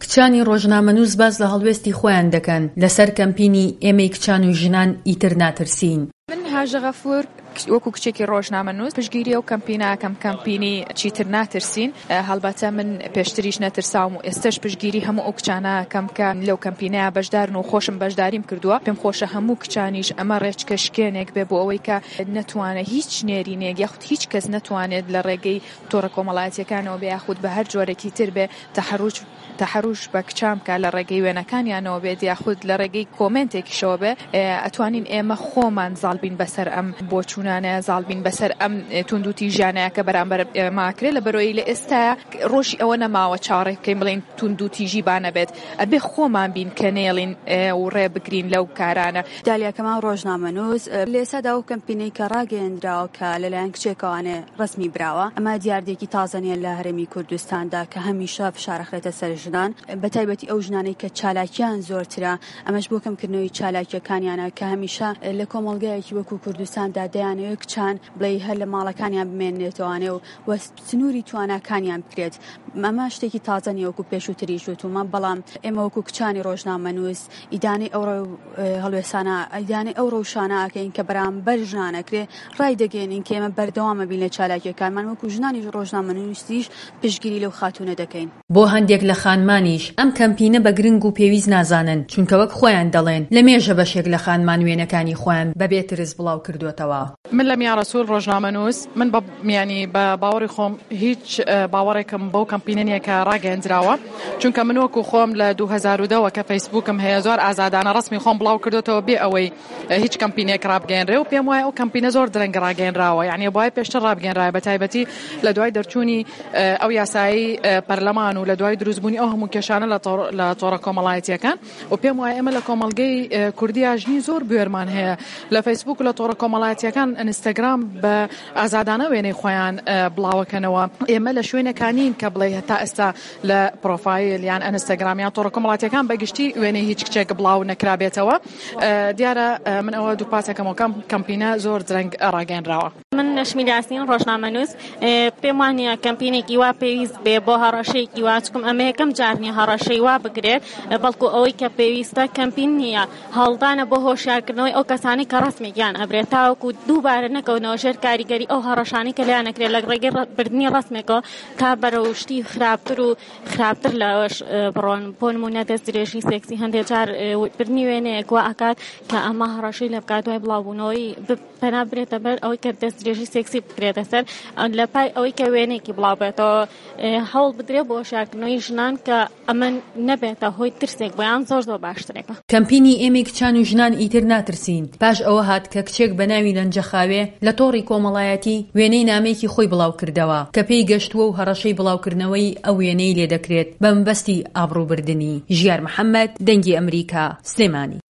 کچانی ڕۆژنامەنووس باز لە هەڵوێستی خۆیان دەکەن لەسەر کەمپینی ئێمەی کچان و ژنان ئیتر ناترسین. من هاژە غەفور وەکو کچێکی ڕۆژنامەنووس پشتگیری ئەو کەمپیناکەم کەمپینی چیتر ناترسین. هەڵبەتە من پێشتریش نەترساوم و ئێستش پشتگیری هەموو ئەو کچانەکەم کە لەو کەمپینەیە بەشدارن و خۆشم بەشداریم کردووە. پێم خۆشە هەموو کچانیش ئەمە ڕێچکەشکێنێک بێ بۆ ئەوەی کە نەتوانێت هیچ نێرینێک یاخود هیچ کەس نەتوانێت لە ڕێگەی تۆڕە کۆمەڵایەتیەکانەوە بێ یاخود بە هەر جۆرێکی تر بێ تەحەڕوش بە کچام کە لە ڕێگەی وێنەکانیانەوە بێت یاخود لە ڕێگەی کۆمنتێکیشەوە بێ. ئەتوانین ئێمە خۆمان زاڵبین بەسەر ئەم بۆچوونانە، زاڵبین بەسەر ئەم توندوتی ژیانەیە کە بەرامبەر ماکرێت لە بەرۆی لە ئێستا ڕۆژی ئەوە نەماوە چاڕێکەکەین بڵین توندوتی ژیبانە بێت. ئەبێ خۆمان بین کە نێڵین و ڕێ بگرین لەو کارانە. دالیا کەمال ڕۆژنامەنووس لێسەدا و کەمپینەی کە ڕاگەیەندراوە کە لەلایەن کچێکەوانێ ڕسمی براوە. ئەمە دیاردێکی تازەنیە لە هەرێمی کوردستاندا کە هەمیشە فشارەخرێتە سەر ژنان، بەتایبەتی ئەو ژنانەی کە چالاکیان زۆرترە. ئەمەش بۆ کەمکردنەوەی چالاکیەکانیانە کە هەمیشە لە کۆمەڵگایەکی وەکو کوردستاندا دەیانەوە کچان بڵێ هەر لە ماڵەکانیان بمێنێتەوەوانێ و سنووری تواناکانیان بکرێت. ئەمە شتێکی تازە نیە وەکو پێشووتری شوتومە، بەڵام ئێمە وەکو کچانی ڕۆژنامەنووس ئیدانەی ئەو هەڵوێسانە ئیدانەی ئەو ڕەوشانە ئاکەین کە بەرامبەر ژنانەکرێ ڕای دەگەێنین کە ئێمە بەردەوامە بین لە چالاکیەکانمان وەکو ژنانی ڕۆژنامەنووسیش پشتگیری لەو خاتونە دەکەین. بۆ هەندێک لە خانمانیش ئەم کەمپینە بە گرنگ و پێویست نازانن، چونکە وەک خۆیان دەڵێن لە مێژە بەشێک لە خانمان وێنەکانی خۆیان بەبێ ترس بڵاو کردوێتەوە. من لە میاڕە سوول ڕۆژنامەنووس من بە باوەڕی خۆم هیچ باوەڕێکم بەو کەمپینە نیە کە ڕاگەیەندراوە، چونکە من وەکو خۆم لە 2010 کە فەیسبووکم هەیە زۆر ئازادانە ڕسمی خۆم بڵاو کردوێتەوە بێ ئەوەی هیچ کەمپینێک ڕابگەێنرێ و پێم وایە ئەو کەمپینە زۆر درەنگ ڕاگەێنراوە، یعنی بۆای پێشتر ڕابگەێنرایە بەتایبەتی لە دوای دەرچوونی ئەو یاسایی پەرلەمان و لە دوای دروستبوونی ئەو هەموو کێشانە لە تۆڕە کۆمەڵایەتیەکان. و پێم وایە ئێمە لە کۆمەڵگەی کوردی ئاژنی زۆر بوێرمان هەیە لە فەیسبووک و لە تۆڕە کۆمەڵایەتیەکان ئینستاگرام بە ئازادانە وێنەی خۆیان بڵاوەکەنەوە. ئێمە لە شوێنەکانین کە بڵێ هەتا ئێستا لە پرۆفایل یان ئینستاگرامیان تۆڕە کۆمەڵایەتیەکان بەگشتی وێنەی هیچ کچێک بڵاو نەکرابێتەوە. دیارە من ئەوە دوو پاسێکەمەوە کەمپینە زۆر درەنگ ڕاگەێنراوە. من نەشمی یاسین ڕۆژنامەنووس پێم وانە کەمپینێکی وا پێویست بێ بۆ هەڕەشەیەکی واچکم ئەمە یەکەم جارنی هەڕەشەی وا بگرێت، بەڵکو ئەوەی کە پێویستە کەمپین نییە، هەڵدانە بۆ هۆشیارکردنەوەی ئەو کەسانی کە ڕسمێکیان ئەبرێت تاوەکو دووبارە نەکەونەوە ژێر کاریگەری ئەو هەڕەشانی کە لیانەکرێت لە ڕێگەی بردننی ڕسمێکەوە کا بەرەوشتی خراپتر و خراپتر لەوەش بڕۆن. بۆ نمونە دەست درێژی سێکسی هەندێک جار بردننی وێنەیەک وا ئاکات کە ئەمە هەڕەشەی لە بکات دوای بڵاوبوونەوەی پەنا برێتە بەر ئەوەی کە دەست درێژی سێکسی بکرێتە سەر لە پای ئەوەی کە وێنێکی بڵاو بێتەوە. هەوڵ بدرێت بۆ هۆشیارکردنەوەی ژنان کە ئەمە نەبێتە هۆی ترسێک بۆیان زۆر باشترێکە. کەمپینی ئێمەی کچان و ژنان ئیتر ناترسین پاش ئەوە هات کە کچێک بە ناوی لەنجەخاوێ لە تۆڕی کۆمەڵایەتی وێنەی نامەیەکی خۆی بڵاو کردەوە کە پێی گەشتووە و هەڕەشەی بڵاوکردنەوەی ئەو وێنەی لێ دەکرێت بە مەبەستی ئابڕووبردننی. ژیار محەممەد، دەنگی ئەمریکا، سلێمانی.